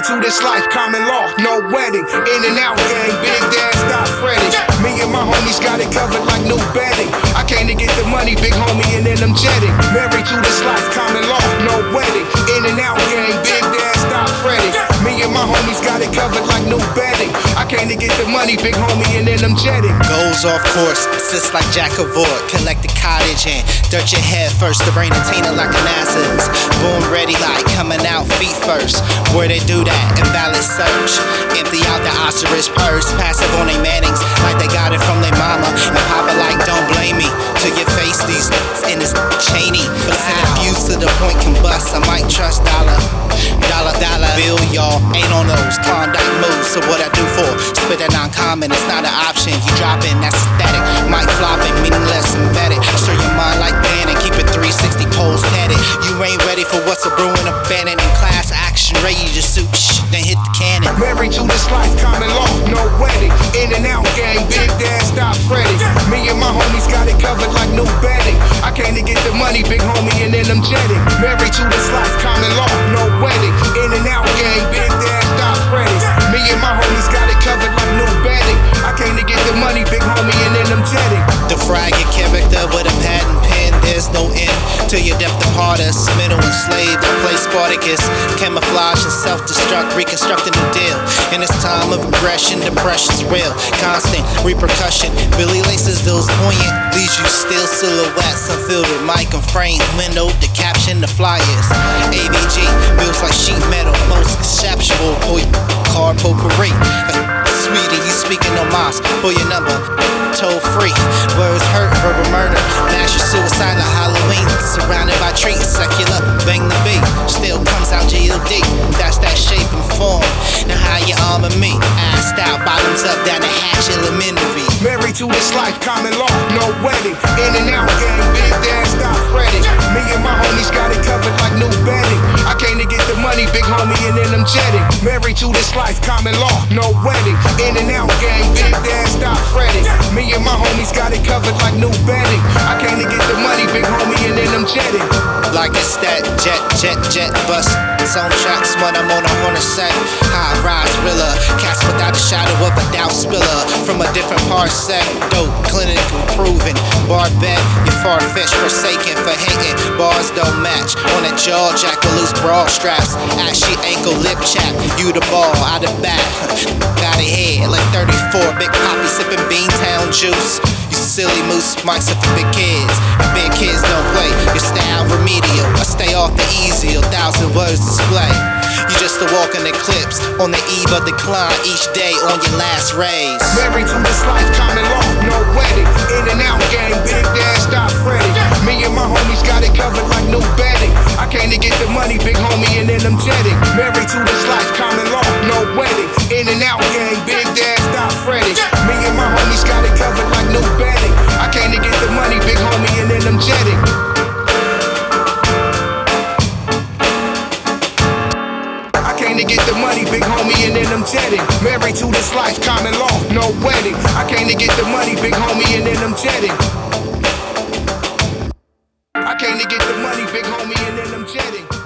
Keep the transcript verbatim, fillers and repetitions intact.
to this life, common law, no wedding. In and out gang, big dad, stop fretting. Me and my homies got it covered like new bedding. I came to get the money, big homie, and then I'm jetting. Married to this life, common law, no wedding. In and out gang, big dad, stop fretting. Me and my homies got it covered like new bedding. I came to get the money, big homie, and then I'm jetting. Goes off course, assists like Jack of Ord. Collect the cottage and dirt your head first. The brain and tainted like an ass's. Boom ready like coming out feet first. Where they do that, invalid search. Empty out the ostrich purse. Passive on they Mannings like they got it from their mama. And papa like don't blame me. To your face these in this Cheney. But send a fuse to the point can bust. I might trust dollar. Dollar, dollar bill, y'all. Ain't on those Klondike moves. So what I do for? Spit that non-common, it's not an option. You dropping, that's static. Mic flopping, meaningless, embedded. Stir your mind like Bannon, keep it three sixty poles tatted. You ain't ready for what's a brewing, abandoned in class action. Ready to suit, shh, then hit the cannon. Married to this life, common law, no wedding. In and out gang, big dad, stop fretting. Me and my homies got it covered like new bedding. I came to get the money, big homie, and then I'm jetting. Married to this life, common law, no wedding. In and out gang, big dad, stop fretting. Me and my homies got it covered like new bedding. I came to get the money, big homie, and then I'm jetting. Defrag your character with a patent pen. There's no end to your depth of artist. Middle enslaved, I play Spartacus. Camouflage and self-destruct, reconstruct a new deal. In this time of aggression, depression's real. Constant repercussion. Billy laces those poignant, leaves you still silhouettes. Unfiltered mic and frame, window to caption the flyers. A V G builds like sheet metal, most exceptional. Pull your card potpourri. Sweetie, you speaking on Moss. Pull your number, toll free. Words hurt, verbal murder. Mass your suicide like Halloween. Surrounded by trees, secular, bang the beat. Still comes out G O D. That's that shape and form. Now how you arming me? Assed out, bottoms up, down the hatch, elementary. Married to this life, common law, no wedding. In and out gang, big dad, stop fretting. Me and my homies got it covered like new bedding. I came to get the money, big homie, and then I'm jetting. Married to this life, common law, no wedding. In and out gang, big dad, stop fretting. Me and my homies got it covered like new bedding. I came to get the money, big homie, and then I'm jetting. Like it's that jet, jet, jet bus. On tracks when I'm on a hornet set. High rise thriller, cast without a shadow of a doubt spiller. From a different parsec, dope, clinical proven. Bar bet, you're far-fetched, forsaken for hating. Bars don't match. On a jaw jack with loose broad straps. Ashy ankle, lip chap. You the ball, out of bat. Got a head like thirty-four. Big poppy sipping Beantown juice. You silly moose, mics are for big kids. And big kids don't play. Your style remedial. I stay off the easy. A thousand words display. You just a walking eclipse on the eve of decline. Each day on your last rays. Married to this life, common law, no wedding. In and out gang, big dad, stop fretting. Me and my homies got it covered like new bedding. I came to get the money, big homie, and then I'm jetting. Married to this life, common law, no wedding. In and out gang, big dad, stop fretting. Me and my homies got it covered like new bedding. I came to get the money, big homie, and then I'm jetting. To get the money, big homie, and then I'm jetting. Married to this life, common law, no wedding. I came to get the money, big homie, and then I'm jetting. I came to get the money, big homie, and then I'm jetting.